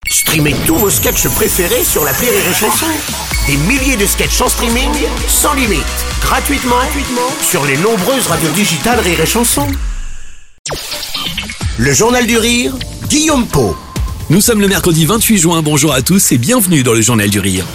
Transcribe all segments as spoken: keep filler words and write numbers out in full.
Streamez tous vos sketchs préférés sur l'appli Rire et Chanson. Des milliers de sketchs en streaming, sans limite, gratuitement, gratuitement sur les nombreuses radios digitales Rire et Chanson. Le Journal du Rire, Guillaume Pau. Nous sommes le mercredi vingt-huit juin, bonjour à tous et bienvenue dans le Journal du Rire.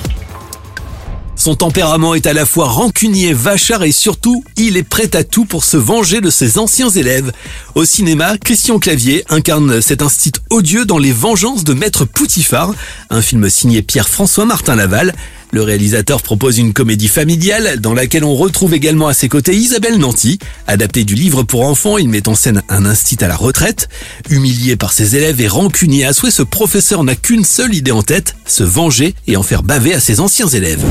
Son tempérament est à la fois rancunier, vachard et surtout, il est prêt à tout pour se venger de ses anciens élèves. Au cinéma, Christian Clavier incarne cet instinct odieux dans Les Vengeances de Maître Poutifard, un film signé Pierre-François Martin Laval. Le réalisateur propose une comédie familiale dans laquelle on retrouve également à ses côtés Isabelle Nanty. Adapté du livre pour enfants, il met en scène un instit à la retraite. Humilié par ses élèves et rancunier à souhait, ce professeur n'a qu'une seule idée en tête, se venger et en faire baver à ses anciens élèves.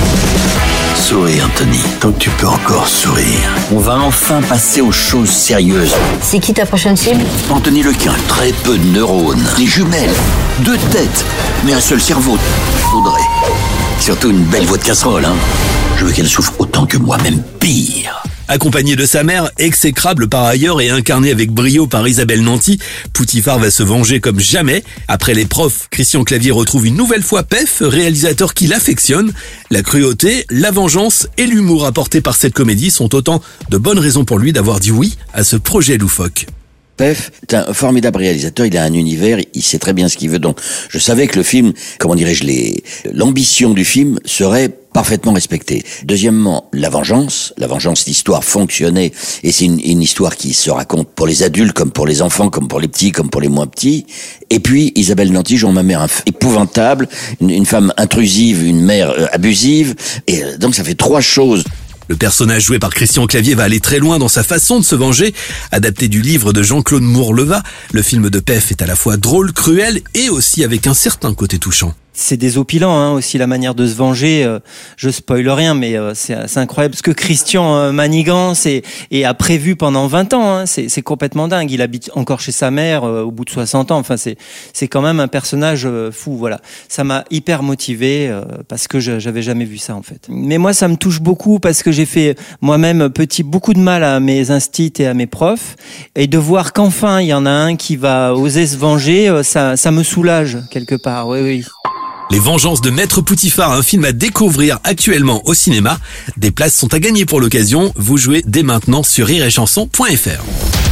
Souris, Anthony, tant que tu peux encore sourire. On va enfin passer aux choses sérieuses. C'est qui ta prochaine cible? Anthony Lequin, très peu de neurones, des jumelles, deux têtes, mais un seul cerveau. Faudrait. Surtout une belle voix de casserole, hein. Je veux qu'elle souffre autant que moi, même pire. Accompagné de sa mère, exécrable par ailleurs et incarnée avec brio par Isabelle Nanty, Poutifard va se venger comme jamais. Après les profs, Christian Clavier retrouve une nouvelle fois P E F, réalisateur qu'il affectionne. La cruauté, la vengeance et l'humour apportés par cette comédie sont autant de bonnes raisons pour lui d'avoir dit oui à ce projet loufoque. P E F est un formidable réalisateur, il a un univers, il sait très bien ce qu'il veut. Donc, je savais que le film, comment dirais-je, les, l'ambition du film serait parfaitement respectée. Deuxièmement, la vengeance. La vengeance, l'histoire fonctionnait, et c'est une, une histoire qui se raconte pour les adultes, comme pour les enfants, comme pour les petits, comme pour les moins petits. Et puis, Isabelle Nanty joue ma mère un f- épouvantable, une, une femme intrusive, une mère euh, abusive, et euh, donc ça fait trois choses. Le personnage joué par Christian Clavier va aller très loin dans sa façon de se venger. Adapté du livre de Jean-Claude Mourleva, le film de P E F est à la fois drôle, cruel et aussi avec un certain côté touchant. C'est désopilant hein, aussi la manière de se venger. Euh, je spoil rien, mais euh, c'est, c'est incroyable ce que Christian euh, manigance et, et a prévu pendant vingt ans. Hein, c'est, c'est complètement dingue. Il habite encore chez sa mère euh, au bout de soixante ans. Enfin, c'est, c'est quand même un personnage euh, fou. Voilà, ça m'a hyper motivé euh, parce que je, j'avais jamais vu ça en fait. Mais moi, ça me touche beaucoup parce que j'ai fait moi-même petit beaucoup de mal à mes instits et à mes profs, et de voir qu'enfin il y en a un qui va oser se venger, euh, ça, ça me soulage quelque part. Oui, oui. Les Vengeances de Maître Poutifard, un film à découvrir actuellement au cinéma. Des places sont à gagner pour l'occasion. Vous jouez dès maintenant sur rire et chanson point f r.